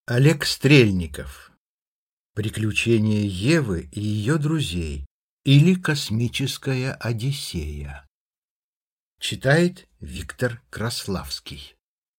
Олег Стрельников. Приключения Евы и ее друзей или Космическая Одиссея. Читает Виктор Краславский.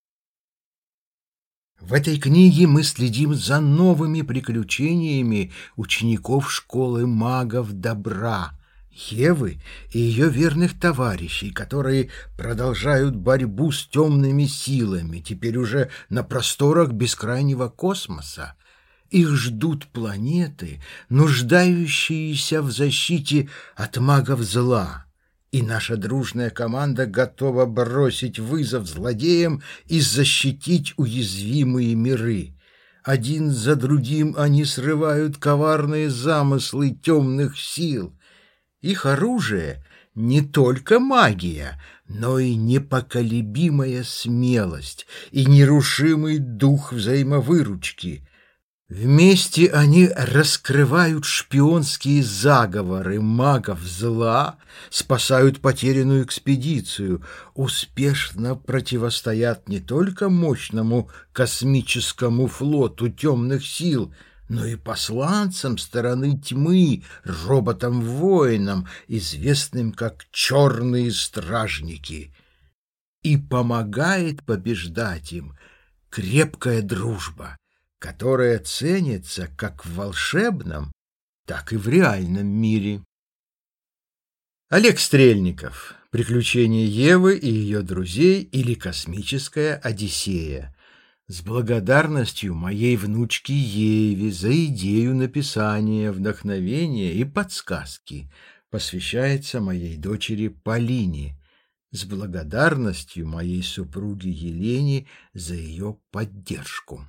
В этой книге мы следим за новыми приключениями учеников школы магов добра, Евы и ее верных товарищей, которые продолжают борьбу с темными силами, теперь уже на просторах бескрайнего космоса. Их ждут планеты, нуждающиеся в защите от магов зла. И наша дружная команда готова бросить вызов злодеям и защитить уязвимые миры. Один за другим они срывают коварные замыслы темных сил. Их оружие не только магия, но и непоколебимая смелость и нерушимый дух взаимовыручки. Вместе они раскрывают шпионские заговоры магов зла, спасают потерянную экспедицию, успешно противостоят не только мощному космическому флоту темных сил, но и посланцам стороны тьмы, роботам-воинам, известным как черные стражники. И помогает побеждать им крепкая дружба, которая ценится как в волшебном, так и в реальном мире. Олег Стрельников. Приключения Евы и ее друзей или Космическая Одиссея. С благодарностью моей внучке Еве за идею написания, вдохновения и подсказки посвящается моей дочери Полине. С благодарностью моей супруге Елене за ее поддержку.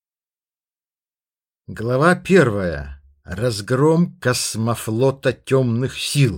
Глава 1. Разгром космофлота темных сил.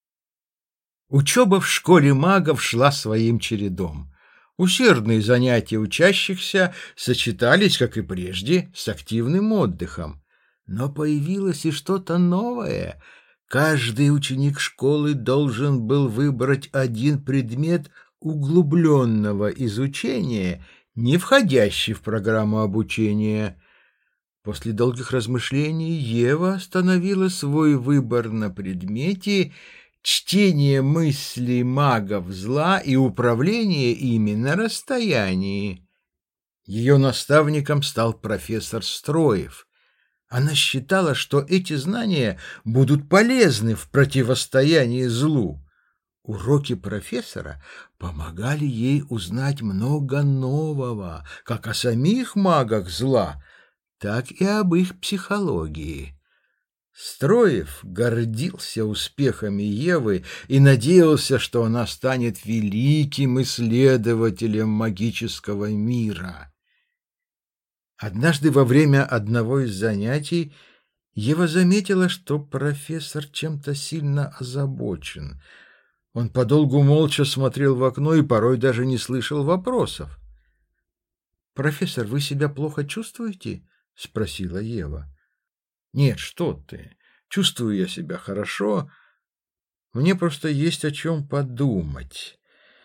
Учеба в школе магов шла своим чередом. Усердные занятия учащихся сочетались, как и прежде, с активным отдыхом. Но появилось и что-то новое. Каждый ученик школы должен был выбрать один предмет углубленного изучения, не входящий в программу обучения. После долгих размышлений Ева остановила свой выбор на предмете чтение мыслей магов зла и управление ими на расстоянии. Ее наставником стал профессор Строев. Она считала, что эти знания будут полезны в противостоянии злу. Уроки профессора помогали ей узнать много нового, как о самих магах зла, так и об их психологии. Строев гордился успехами Евы и надеялся, что она станет великим исследователем магического мира. Однажды во время одного из занятий Ева заметила, что профессор чем-то сильно озабочен. Он подолгу молча смотрел в окно и порой даже не слышал вопросов. «Профессор, вы себя плохо чувствуете?» — спросила Ева. «Нет, что ты. Чувствую я себя хорошо. Мне просто есть о чем подумать.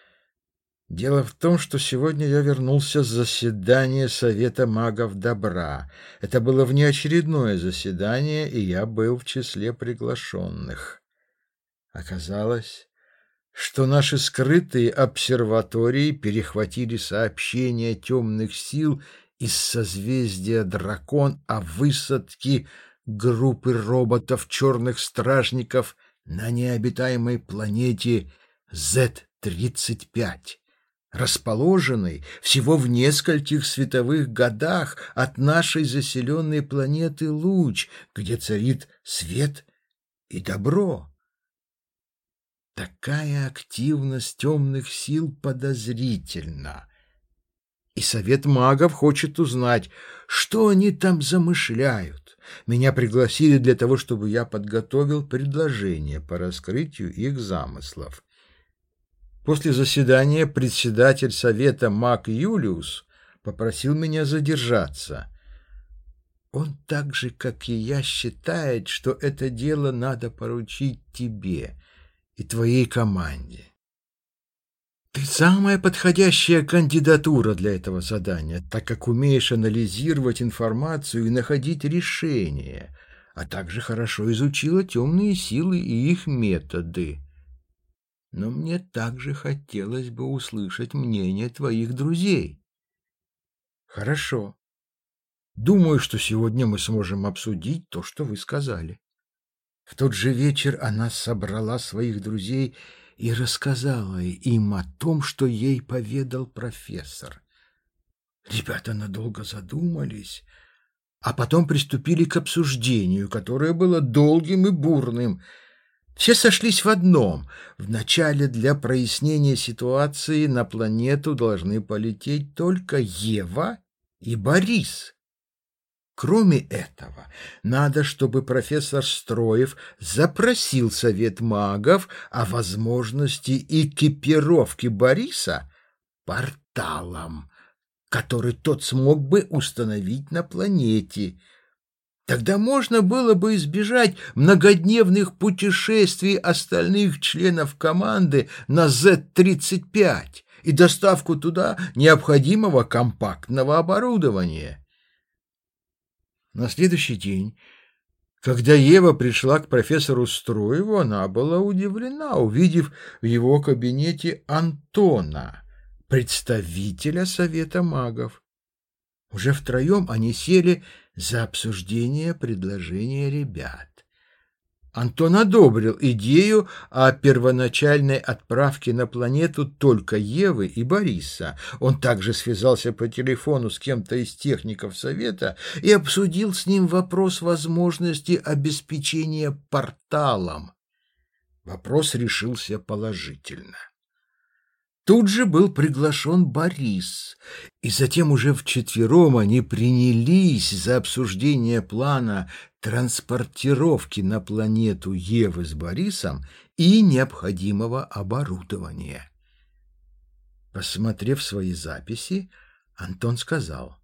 Дело в том, что сегодня я вернулся с заседания Совета магов добра. Это было внеочередное заседание, и я был в числе приглашенных. Оказалось, что наши скрытые обсерватории перехватили сообщения темных сил из созвездия Дракон о высадке группы роботов-черных стражников на необитаемой планете Z-35, расположенной всего в нескольких световых годах от нашей заселенной планеты Луч, где царит свет и добро. Такая активность темных сил подозрительна. И Совет магов хочет узнать, что они там замышляют. Меня пригласили для того, чтобы я подготовил предложение по раскрытию их замыслов. После заседания председатель Совета маг Юлиус попросил меня задержаться. Он так же, как и я, считает, что это дело надо поручить тебе и твоей команде. Ты самая подходящая кандидатура для этого задания, так как умеешь анализировать информацию и находить решения, а также хорошо изучила темные силы и их методы. Но мне также хотелось бы услышать мнение твоих друзей. Хорошо. Думаю, что сегодня мы сможем обсудить то, что вы сказали. В тот же вечер она собрала своих друзей и рассказала им о том, что ей поведал профессор. Ребята надолго задумались, а потом приступили к обсуждению, которое было долгим и бурным. Все сошлись в одном. Вначале для прояснения ситуации на планету должны полететь только Ева и Борис. Кроме этого, надо, чтобы профессор Строев запросил совет магов о возможности экипировки Бориса порталом, который тот смог бы установить на планете. Тогда можно было бы избежать многодневных путешествий остальных членов команды на Z-35 и доставку туда необходимого компактного оборудования. На следующий день, когда Ева пришла к профессору Строеву, она была удивлена, увидев в его кабинете Антона, представителя Совета магов. Уже втроем они сели за обсуждение предложения ребят. Антон одобрил идею о первоначальной отправке на планету только Евы и Бориса. Он также связался по телефону с кем-то из техников Совета и обсудил с ним вопрос возможности обеспечения порталом. Вопрос решился положительно. Тут же был приглашен Борис, и затем уже вчетвером они принялись за обсуждение плана транспортировки на планету Евы с Борисом и необходимого оборудования. Посмотрев свои записи, Антон сказал: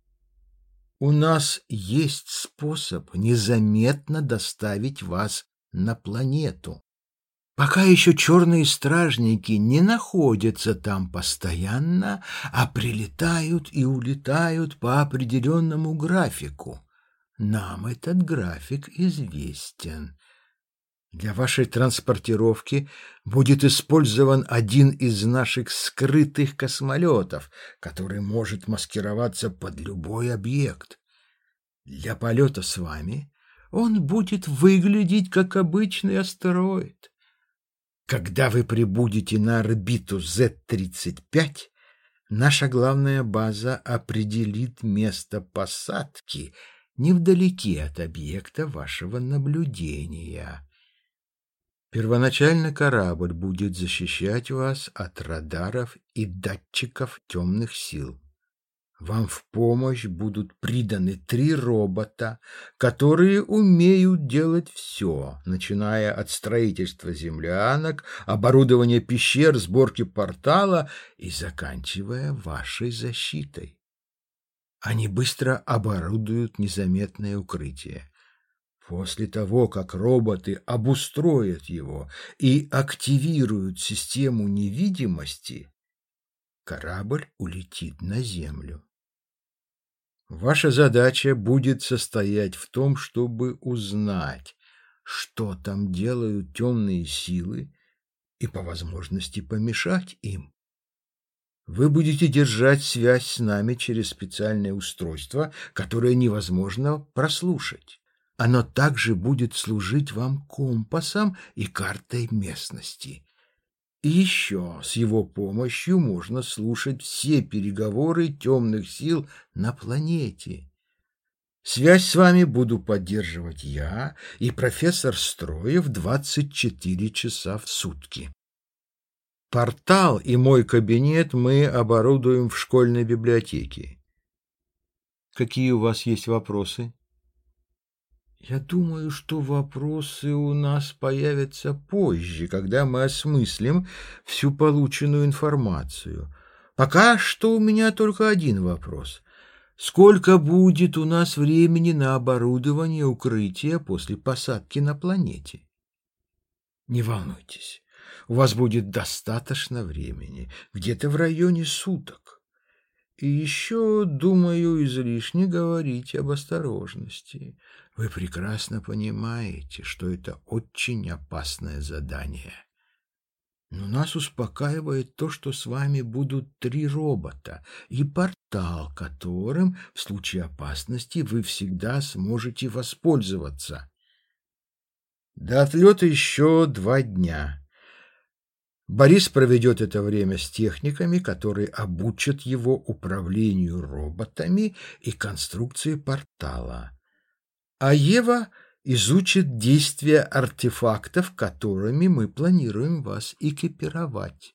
«У нас есть способ незаметно доставить вас на планету. Пока еще черные стражники не находятся там постоянно, а прилетают и улетают по определенному графику. Нам этот график известен. Для вашей транспортировки будет использован один из наших скрытых космолетов, который может маскироваться под любой объект. Для полета с вами он будет выглядеть как обычный астероид. Когда вы прибудете на орбиту Z-35, наша главная база определит место посадки невдалеке от объекта вашего наблюдения. Первоначально корабль будет защищать вас от радаров и датчиков темных сил. Вам в помощь будут приданы 3 робота, которые умеют делать все, начиная от строительства землянок, оборудования пещер, сборки портала и заканчивая вашей защитой. Они быстро оборудуют незаметное укрытие. После того, как роботы обустроят его и активируют систему невидимости, корабль улетит на Землю. Ваша задача будет состоять в том, чтобы узнать, что там делают темные силы, и по возможности помешать им. Вы будете держать связь с нами через специальное устройство, которое невозможно прослушать. Оно также будет служить вам компасом и картой местности. И еще с его помощью можно слушать все переговоры темных сил на планете. Связь с вами буду поддерживать я и профессор Строев 24 часа в сутки. Портал и мой кабинет мы оборудуем в школьной библиотеке. Какие у вас есть вопросы? Я думаю, что вопросы у нас появятся позже, когда мы осмыслим всю полученную информацию. Пока что у меня только один вопрос. Сколько будет у нас времени на оборудование укрытия после посадки на планете? Не волнуйтесь. У вас будет достаточно времени, где-то в районе суток. И еще, думаю, излишне говорить об осторожности. Вы прекрасно понимаете, что это очень опасное задание. Но нас успокаивает то, что с вами будут 3 робота и портал, которым в случае опасности вы всегда сможете воспользоваться. До отлета еще 2 дня. Борис проведет это время с техниками, которые обучат его управлению роботами и конструкции портала. А Ева изучит действия артефактов, которыми мы планируем вас экипировать.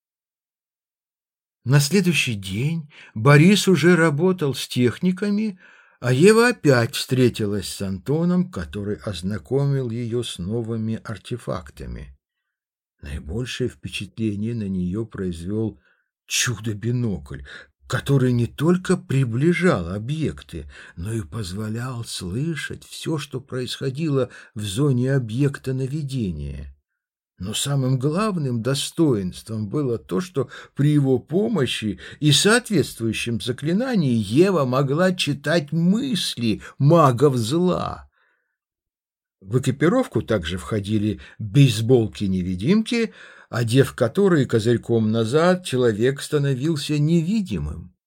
На следующий день Борис уже работал с техниками, а Ева опять встретилась с Антоном, который ознакомил ее с новыми артефактами. Наибольшее впечатление на нее произвел чудо-бинокль, который не только приближал объекты, но и позволял слышать все, что происходило в зоне объекта наведения. Но самым главным достоинством было то, что при его помощи и соответствующем заклинании Ева могла читать мысли магов зла. В экипировку также входили бейсболки-невидимки, одев которые козырьком назад, человек становился невидимым.